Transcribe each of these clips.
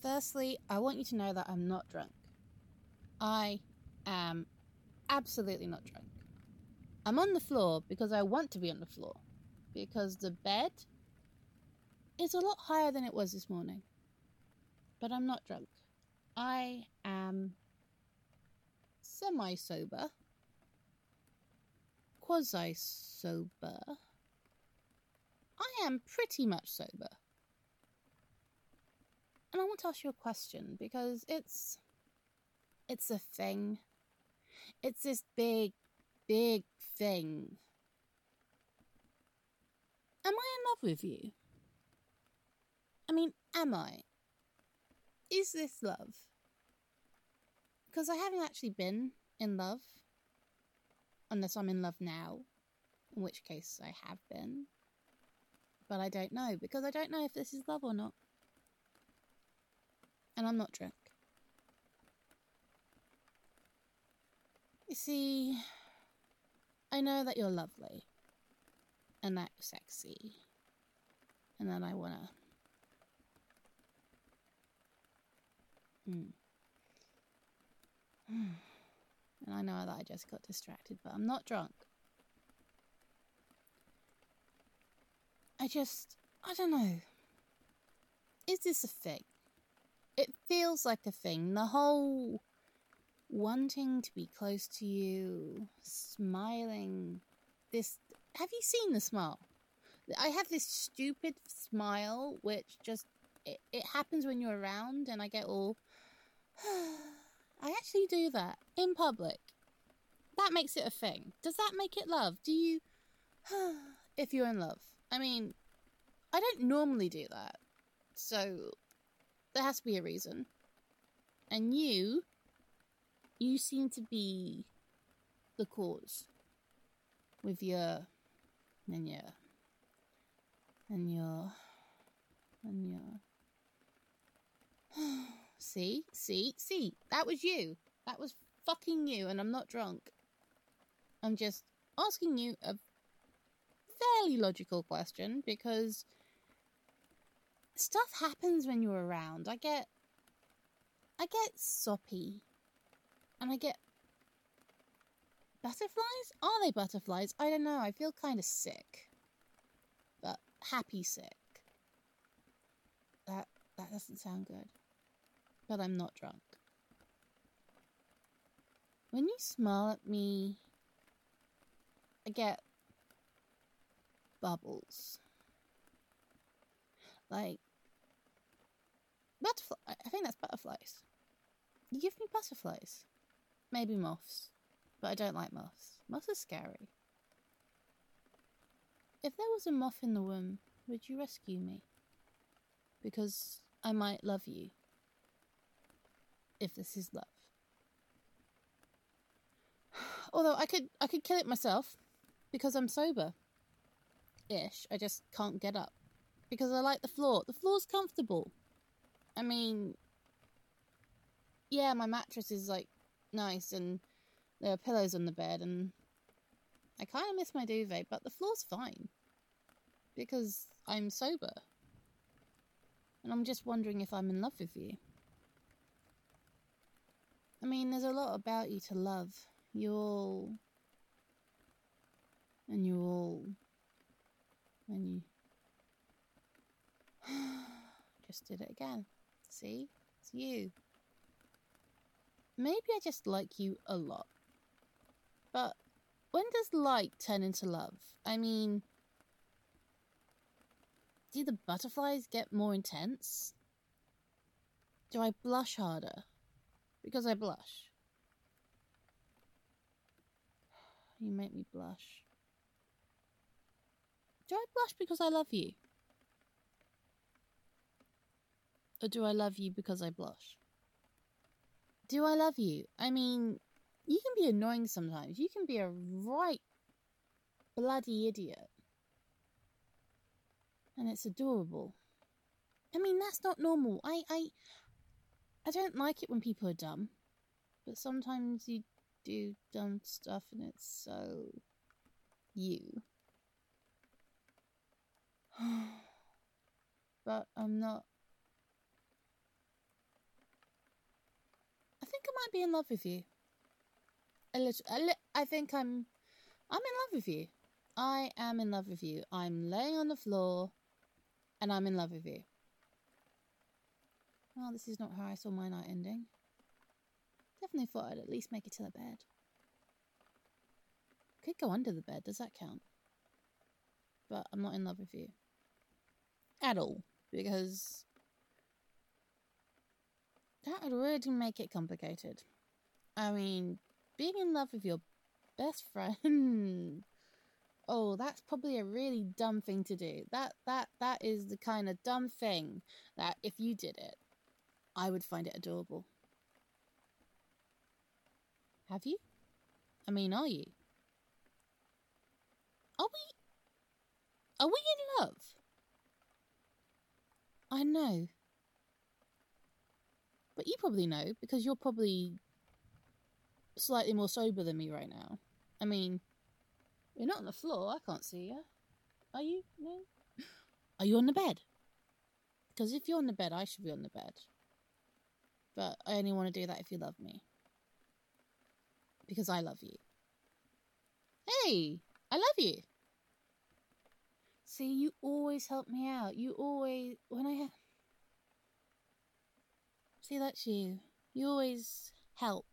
Firstly, I want you to know that I'm not drunk. I am absolutely not drunk. I'm on the floor because I want to be on the floor. Because the bed is a lot higher than it was this morning. But I'm not drunk. I am semi-sober. Quasi-sober. I am pretty much sober. And I want to ask you a question because it's a thing. It's this big thing. Am I in love with you? I mean, am I? Is this love? Because I haven't actually been in love. Unless I'm in love now. In which case I have been. But I don't know. Because I don't know if this is love or not. And I'm not drunk. You see, I know that you're lovely. And that you're sexy. And that I wanna... And I know that I just got distracted, but I'm not drunk. I don't know. Is this a thing? It feels like a thing. The whole wanting to be close to you, smiling. Have you seen the smile? I have this stupid smile, which just, it happens when you're around, and I get all... I actually do that in public. That makes it a thing. Does that make it love? Do you... if you're in love. I mean, I don't normally do that. So, there has to be a reason. And you seem to be the cause. With your... See? That was you. That was fucking you, and I'm not drunk. I'm just asking you a fairly logical question, because stuff happens when you're around. I get soppy. And I get... Butterflies? Are they butterflies? I don't know. I feel kind of sick. But happy sick. That doesn't sound good. But I'm not drunk. When you smile at me, I get bubbles. Like butterfly. I think that's butterflies. You give me butterflies. Maybe moths. But I don't like moths. Moths are scary. If there was a moth in the womb, would you rescue me? Because I might love you. If this is love. Although I could kill it myself. Because I'm sober. Ish. I just can't get up. Because I like the floor. The floor's comfortable. I mean... Yeah, my mattress is like nice and there are pillows on the bed and I kind of miss my duvet, but the floor's fine. Because I'm sober. And I'm just wondering if I'm in love with you. I mean, there's a lot about you to love. And you just did it again. See? It's you. Maybe I just like you a lot. But when does like turn into love? I mean, do the butterflies get more intense? Do I blush harder? Because I blush. You make me blush. Do I blush because I love you? Or do I love you because I blush? Do I love you? I mean, you can be annoying sometimes. You can be a right bloody idiot. And it's adorable. I mean, that's not normal. I don't like it when people are dumb. But sometimes you do dumb stuff and it's so... you. But I'm not be in love with you. I think I'm in love with you. I am in love with you. I'm laying on the floor and I'm in love with you. Well, this is not how I saw my night ending. Definitely thought I'd at least make it to the bed. Could go under the bed, does that count? But I'm not in love with you. At all. Because that would really make it complicated. I mean, being in love with your best friend... Oh, that's probably a really dumb thing to do. That is the kind of dumb thing that if you did it, I would find it adorable. Have you? I mean, are you? Are we in love? I know. But you probably know, because you're probably slightly more sober than me right now. I mean, you're not on the floor, I can't see you. Are you? No? Are you on the bed? Because if you're on the bed, I should be on the bed. But I only want to do that if you love me. Because I love you. Hey! I love you! See, you always help me out. You always... See, that's you. You always help.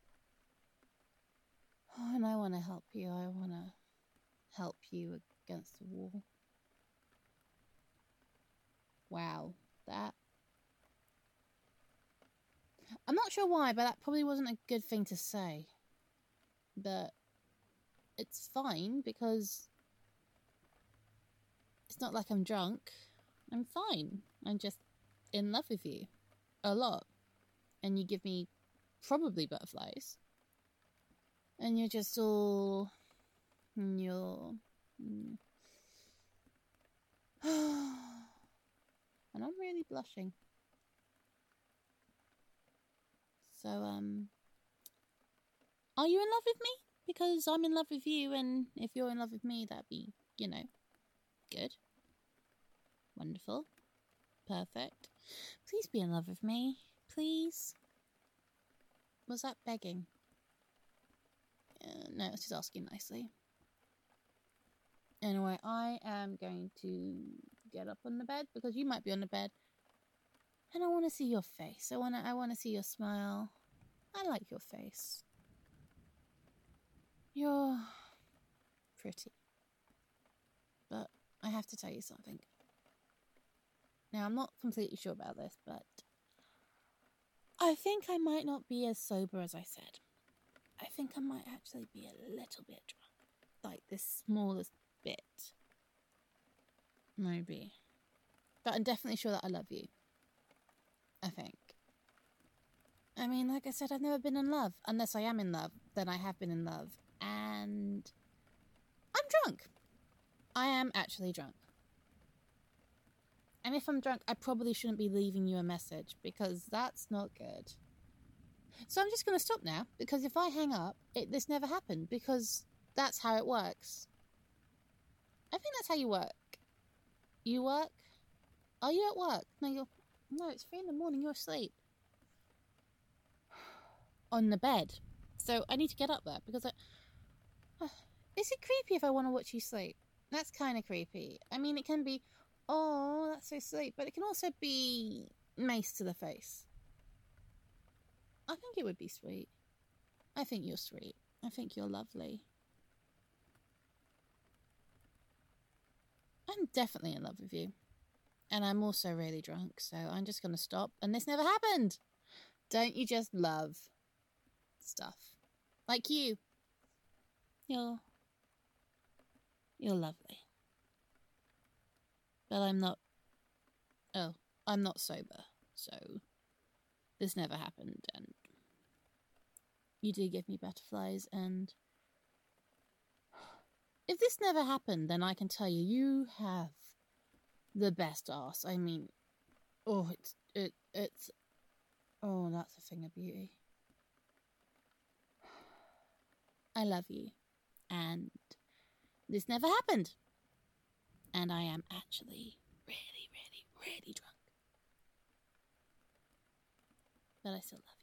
Oh, and I want to help you. I want to help you against the wall. Wow. That... I'm not sure why, but that probably wasn't a good thing to say. But it's fine, because it's not like I'm drunk. I'm fine. I'm just in love with you. A lot. And you give me probably butterflies. And you're just all... You're... And I'm really blushing. So, are you in love with me? Because I'm in love with you, and if you're in love with me, that'd be, good. Wonderful. Perfect. Please be in love with me. Please. Was that begging? No, it's just asking nicely. Anyway, I am going to get up on the bed, because you might be on the bed. And I want to see your face. I want to see your smile. I like your face. You're pretty. But I have to tell you something. Now, I'm not completely sure about this, but I think I might not be as sober as I said. I think I might actually be a little bit drunk. Like the smallest bit. Maybe. But I'm definitely sure that I love you. I think. I mean, like I said, I've never been in love. Unless I am in love, then I have been in love. And I'm drunk. I am actually drunk. And if I'm drunk, I probably shouldn't be leaving you a message, because that's not good. So I'm just going to stop now, because if I hang up, this never happened, because that's how it works. I think that's how you work. You work? Are you at work? No, it's 3 a.m, you're asleep. On the bed. So I need to get up there, because is it creepy if I want to watch you sleep? That's kind of creepy. I mean, it can be, oh, that's so sweet, but it can also be mace to the face. I think it would be sweet. I think you're sweet. I think you're lovely. I'm definitely in love with you. And I'm also really drunk, so I'm just going to stop. And this never happened. Don't you just love stuff? Like you. You're lovely. But I'm not... Oh, I'm not sober, so this never happened, and you do give me butterflies, and if this never happened, then I can tell you, you have the best arse. I mean, oh, it's, oh, that's a thing of beauty. I love you, and this never happened, and I am actually really, really, really drunk, but I still love you.